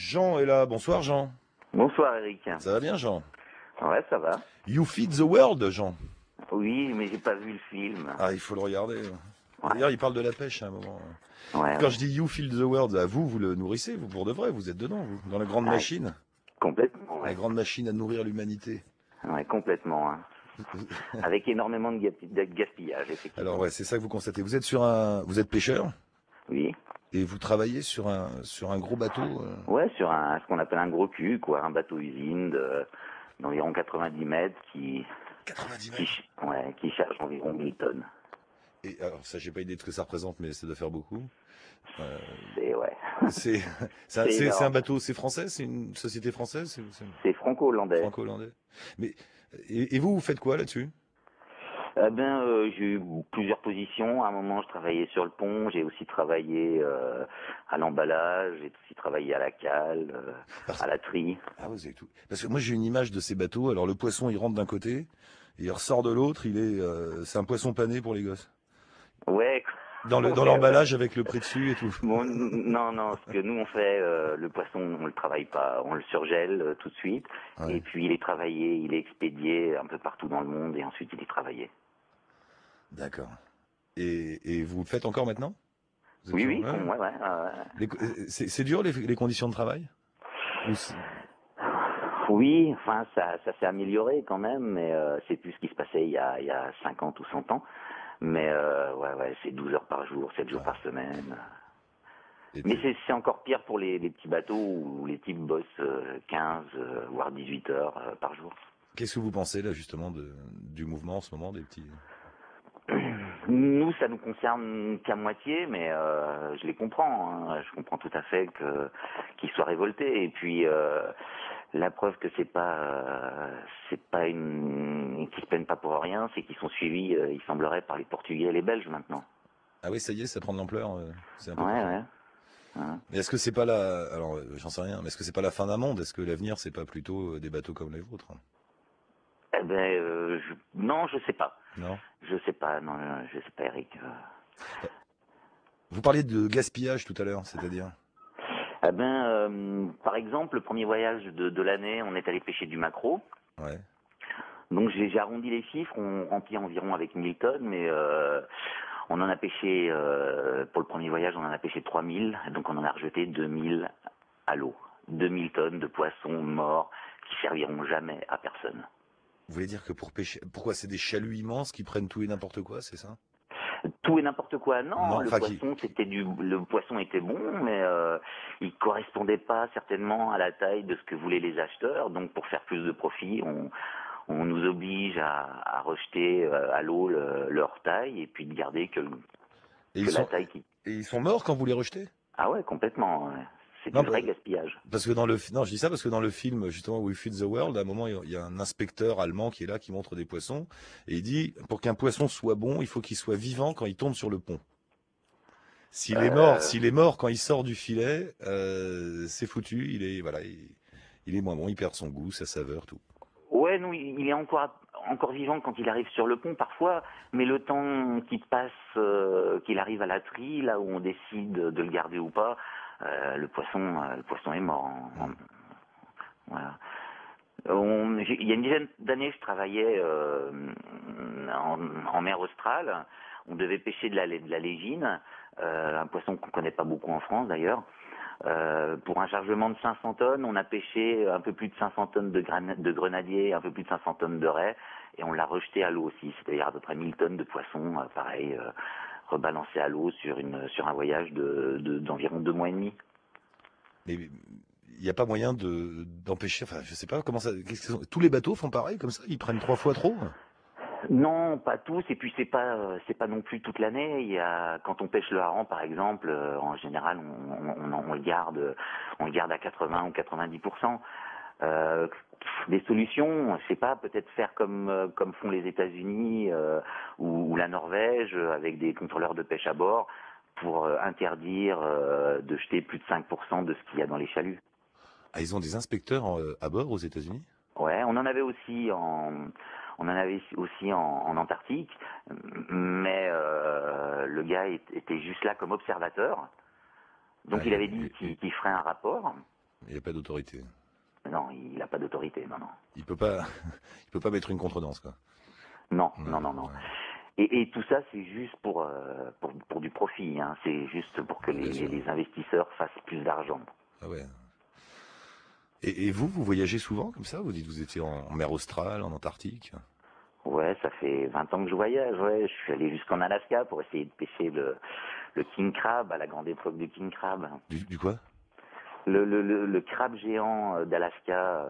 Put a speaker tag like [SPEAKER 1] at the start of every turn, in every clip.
[SPEAKER 1] Jean est là. Bonsoir Jean.
[SPEAKER 2] Bonsoir Eric.
[SPEAKER 1] Ça va bien Jean?
[SPEAKER 2] Ouais, ça va.
[SPEAKER 1] You Feed the World Jean.
[SPEAKER 2] Oui, mais j'ai pas vu le film.
[SPEAKER 1] Ah, il faut le regarder.
[SPEAKER 2] Ouais,
[SPEAKER 1] D'ailleurs, il parle de la pêche à un moment.
[SPEAKER 2] ouais,
[SPEAKER 1] Quand
[SPEAKER 2] ouais.
[SPEAKER 1] je dis You Feed the World, à vous, vous le nourrissez, vous pour de vrai, vous êtes dedans, vous, dans la grande
[SPEAKER 2] Ah,
[SPEAKER 1] machine.
[SPEAKER 2] complètement,
[SPEAKER 1] La
[SPEAKER 2] ouais.
[SPEAKER 1] grande machine à nourrir l'humanité.
[SPEAKER 2] Ouais, complètement. Hein. Avec énormément de gaspillage,
[SPEAKER 1] Alors
[SPEAKER 2] effectivement.
[SPEAKER 1] ouais, c'est ça que vous constatez. Vous êtes pêcheur
[SPEAKER 2] Oui.
[SPEAKER 1] et vous travaillez sur un gros bateau.
[SPEAKER 2] Ouais, sur ce qu'on appelle un gros cul, quoi, un bateau usine d'environ 90 mètres
[SPEAKER 1] 90 mètres.
[SPEAKER 2] qui charge environ 1000 tonnes.
[SPEAKER 1] Et alors ça, j'ai pas idée de ce que ça représente, mais ça doit faire beaucoup. Euh,
[SPEAKER 2] C'est, ouais,
[SPEAKER 1] c'est
[SPEAKER 2] c'est
[SPEAKER 1] c'est un
[SPEAKER 2] énorme.
[SPEAKER 1] bateau, c'est français, c'est une société française, c'est
[SPEAKER 2] C'est franco-hollandais.
[SPEAKER 1] franco-hollandais. Mais et vous, vous faites quoi là-dessus?
[SPEAKER 2] J'ai eu plusieurs positions. À un moment, je travaillais sur le pont. J'ai aussi travaillé à l'emballage. J'ai aussi travaillé à la cale,
[SPEAKER 1] Parce-
[SPEAKER 2] à la tri.
[SPEAKER 1] Ah, vous avez tout. Parce que moi, j'ai une image de ces bateaux. Alors, le poisson, il rentre d'un côté, et il ressort de l'autre. C'est un poisson pané pour les gosses.
[SPEAKER 2] Ouais,
[SPEAKER 1] Dans
[SPEAKER 2] ouais, ouais.
[SPEAKER 1] l'emballage avec le prix dessus et tout.
[SPEAKER 2] Bon, non, non. Ce que nous on fait, le poisson, on le travaille pas. On le surgèle tout de suite. Et
[SPEAKER 1] Ouais,
[SPEAKER 2] puis il est travaillé, il est expédié un peu partout dans le monde. Et ensuite, il est travaillé.
[SPEAKER 1] d'accord. Et vous le faites encore maintenant? Vous êtes
[SPEAKER 2] Oui,
[SPEAKER 1] toujours.
[SPEAKER 2] oui,
[SPEAKER 1] Ouais.
[SPEAKER 2] ouais, ouais.
[SPEAKER 1] C'est dur les conditions de travail? Ou
[SPEAKER 2] Oui, enfin, ça s'est amélioré quand même, mais c'est plus ce qui se passait il y a 50 ou 100 ans. Mais ouais, ouais, c'est 12 heures par jour, 7 jours
[SPEAKER 1] ah,
[SPEAKER 2] par semaine.
[SPEAKER 1] et
[SPEAKER 2] Mais c'est encore pire pour les petits bateaux où les types bossent 15, voire 18 heures par jour.
[SPEAKER 1] qu'est-ce que vous pensez là justement du mouvement en ce moment des petits?
[SPEAKER 2] Nous, ça nous concerne qu'à moitié, mais je les comprends. Hein. Je comprends tout à fait qu'ils soient révoltés. Et puis la preuve que c'est pas qu'ils se plaignent pas pour rien, c'est qu'ils sont suivis, il semblerait, par les Portugais et les Belges maintenant.
[SPEAKER 1] Ah oui, ça y est, ça prend de l'ampleur. C'est un peu
[SPEAKER 2] Ouais,
[SPEAKER 1] partout.
[SPEAKER 2] ouais. Hein.
[SPEAKER 1] Mais est-ce que c'est pas la, alors j'en sais rien, mais est-ce que c'est pas la fin d'un monde? Est-ce que l'avenir c'est pas plutôt des bateaux comme les vôtres?
[SPEAKER 2] Eh ben, non, je sais pas.
[SPEAKER 1] Non?
[SPEAKER 2] Je sais pas, non, je sais pas, Eric.
[SPEAKER 1] Vous parliez de gaspillage tout à l'heure, c'est-à-dire?
[SPEAKER 2] Par exemple, le premier voyage de l'année, on est allé pêcher du maquereau.
[SPEAKER 1] Ouais.
[SPEAKER 2] Donc j'ai arrondi les chiffres, on remplit environ avec 1000 tonnes, mais on en a pêché, pour le premier voyage, on en a pêché 3000, donc on en a rejeté 2000 à l'eau. 2000 tonnes de poissons morts qui serviront jamais à personne.
[SPEAKER 1] Vous voulez dire que pour pêcher, pourquoi c'est des chaluts immenses qui prennent tout et n'importe quoi, c'est ça?
[SPEAKER 2] Tout et n'importe quoi, non,
[SPEAKER 1] Non, enfin qui,
[SPEAKER 2] le poisson était bon, mais il correspondait pas certainement à la taille de ce que voulaient les acheteurs, donc pour faire plus de profit, on nous oblige à rejeter à l'eau leur taille et puis de garder
[SPEAKER 1] et
[SPEAKER 2] que la taille qui...
[SPEAKER 1] ils sont morts quand vous les rejetez?
[SPEAKER 2] Ah ouais, complètement. Ouais. C'est
[SPEAKER 1] Non,
[SPEAKER 2] du vrai gaspillage.
[SPEAKER 1] parce que non, je dis ça parce que dans le film justement We Feed the World, à un moment il y a un inspecteur allemand qui est là, qui montre des poissons et il dit pour qu'un poisson soit bon, il faut qu'il soit vivant quand il tombe sur le pont.
[SPEAKER 2] Euh,
[SPEAKER 1] S'il est mort quand il sort du filet, c'est foutu. Il est moins bon, il perd son goût, sa saveur, tout.
[SPEAKER 2] ouais, non, il est encore vivant quand il arrive sur le pont parfois, mais le temps qu'il passe, qu'il arrive à la tri, là où on décide de le garder ou pas, le poisson est mort.
[SPEAKER 1] Hmm.
[SPEAKER 2] Voilà. Il y a une dizaine d'années, je travaillais en mer Australe. On devait pêcher de la légine, un poisson qu'on connaît pas beaucoup en France d'ailleurs. Pour un chargement de 500 tonnes, on a pêché un peu plus de 500 tonnes de grenadier, un peu plus de 500 tonnes de raie, et on l'a rejeté à l'eau aussi. C'est-à-dire à peu près 1000 tonnes de poissons, pareil, rebalancés à l'eau sur un voyage d'environ 2 mois et demi.
[SPEAKER 1] Mais il n'y a pas moyen d'empêcher. Enfin, je sais pas comment ça. Tous les bateaux font pareil comme ça. Ils prennent 3 fois trop.
[SPEAKER 2] Non, pas tous, et puis c'est pas non plus toute l'année. Quand on pêche le hareng par exemple, en général on le garde à 80 ou 90%. Des solutions, je sais pas, peut-être faire comme font les États-Unis ou la Norvège avec des contrôleurs de pêche à bord pour interdire de jeter plus de 5% de ce qu'il y a dans les chaluts.
[SPEAKER 1] Ah, ils ont des inspecteurs à bord aux États-Unis.
[SPEAKER 2] Ouais, on en avait aussi en Antarctique, mais le gars était juste là comme observateur. Donc
[SPEAKER 1] Ah,
[SPEAKER 2] il avait dit qu'il ferait un rapport.
[SPEAKER 1] Il n'y a pas d'autorité.
[SPEAKER 2] Non, il n'a pas d'autorité, non, non.
[SPEAKER 1] Il peut pas, il peut pas mettre une contredanse, quoi.
[SPEAKER 2] Non,
[SPEAKER 1] Ouais,
[SPEAKER 2] non, non, non.
[SPEAKER 1] ouais,
[SPEAKER 2] Et tout ça, c'est juste pour du profit, hein. C'est juste pour que
[SPEAKER 1] bien sûr.
[SPEAKER 2] les investisseurs fassent plus d'argent.
[SPEAKER 1] Ah ouais. Et vous, vous voyagez souvent comme ça? Vous dites que vous étiez en mer Australe, en Antarctique?
[SPEAKER 2] Ouais, ça fait 20 ans que je voyage, ouais. Je suis allé jusqu'en Alaska pour essayer de pêcher le king crab, à la grande époque du king crab.
[SPEAKER 1] Du quoi?
[SPEAKER 2] Le crabe géant d'Alaska.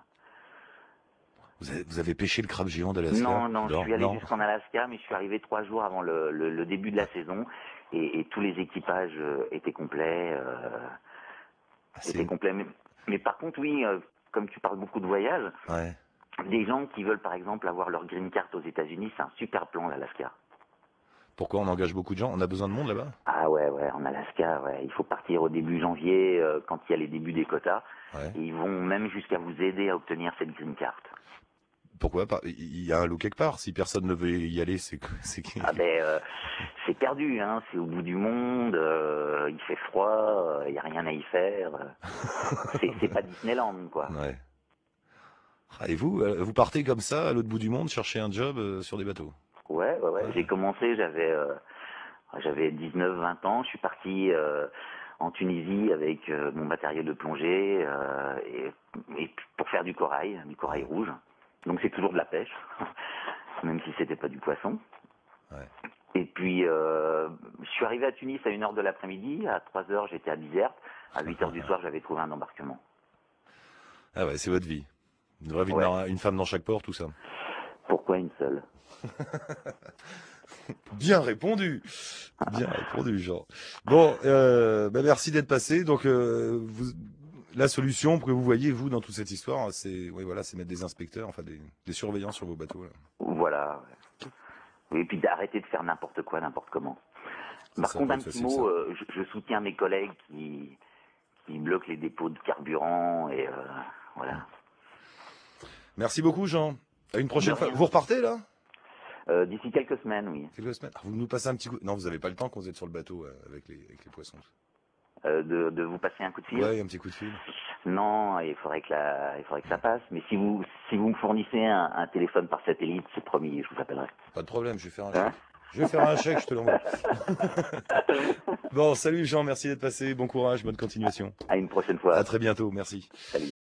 [SPEAKER 1] Vous avez pêché le crabe géant d'Alaska?
[SPEAKER 2] Non, non, je
[SPEAKER 1] Non,
[SPEAKER 2] suis allé
[SPEAKER 1] non.
[SPEAKER 2] jusqu'en Alaska, mais je suis arrivé 3 jours avant le début de la saison, et tous les équipages étaient complets.
[SPEAKER 1] Ah,
[SPEAKER 2] Étaient complets. Mais par contre, oui, comme tu parles beaucoup de voyages,
[SPEAKER 1] Ouais.
[SPEAKER 2] des gens qui veulent par exemple avoir leur green card aux États-Unis, c'est un super plan l'Alaska.
[SPEAKER 1] Pourquoi on engage beaucoup de gens? On a besoin de monde là-bas?
[SPEAKER 2] Ah ouais, ouais, en Alaska, ouais, il faut partir au début janvier, quand il y a les débuts des quotas,
[SPEAKER 1] Ouais.
[SPEAKER 2] et ils vont même jusqu'à vous aider à obtenir cette green card.
[SPEAKER 1] Pourquoi pas? Il y a un loup quelque part. Si personne ne veut y aller, c'est
[SPEAKER 2] Ah ben, c'est perdu, hein, c'est au bout du monde, il fait froid, il y a rien à y faire. C'est pas Disneyland, quoi.
[SPEAKER 1] Ouais. Ah, et vous, vous partez comme ça à l'autre bout du monde chercher un job sur des bateaux?
[SPEAKER 2] Ouais, ouais, ouais.
[SPEAKER 1] Ouais.
[SPEAKER 2] J'ai commencé, j'avais 19-20 ans. Je suis parti en Tunisie avec mon matériel de plongée et pour faire du corail rouge. Donc c'est toujours de la pêche, même si c'était pas du poisson.
[SPEAKER 1] Ouais.
[SPEAKER 2] Et puis je suis arrivé à Tunis à 1h de l'après-midi. À 3h, j'étais à Bizerte. À 8h du soir, j'avais trouvé un embarquement.
[SPEAKER 1] Ah ouais, c'est votre vie. Une vraie vie de
[SPEAKER 2] Ouais.
[SPEAKER 1] marin, une femme dans chaque port, tout ça.
[SPEAKER 2] Pourquoi une seule?
[SPEAKER 1] Bien répondu. Bien répondu, Jean. Bon, merci d'être passé. Donc, la solution que vous voyez, vous, dans toute cette histoire, c'est oui, voilà, c'est mettre des inspecteurs, enfin des surveillants sur vos bateaux. Là.
[SPEAKER 2] Voilà. Et puis d'arrêter de faire n'importe quoi, n'importe comment.
[SPEAKER 1] C'est
[SPEAKER 2] Par
[SPEAKER 1] ça,
[SPEAKER 2] contre,
[SPEAKER 1] faut
[SPEAKER 2] un
[SPEAKER 1] être
[SPEAKER 2] petit
[SPEAKER 1] facile, ça.
[SPEAKER 2] mot, je soutiens mes collègues qui bloquent les dépôts de carburant et voilà.
[SPEAKER 1] Merci beaucoup, Jean. À une prochaine
[SPEAKER 2] De
[SPEAKER 1] fois.
[SPEAKER 2] rien.
[SPEAKER 1] Vous repartez, là?
[SPEAKER 2] D'ici quelques semaines, oui.
[SPEAKER 1] Quelques semaines. Ah, vous nous passez un petit coup. Non, vous n'avez pas le temps quand vous êtes sur le bateau avec les poissons.
[SPEAKER 2] De vous passer un coup de fil.
[SPEAKER 1] Ouais, un petit coup de fil.
[SPEAKER 2] Non, il faudrait que ça passe. Mais si vous me fournissez un téléphone par satellite, c'est promis, je vous appellerai.
[SPEAKER 1] Pas de problème, je vais faire un
[SPEAKER 2] Hein?
[SPEAKER 1] chèque. Je vais faire un chèque, je te l'envoie. Bon, salut Jean, merci d'être passé. Bon courage, bonne continuation.
[SPEAKER 2] À une prochaine
[SPEAKER 1] À
[SPEAKER 2] fois.
[SPEAKER 1] très bientôt, merci.
[SPEAKER 2] Salut.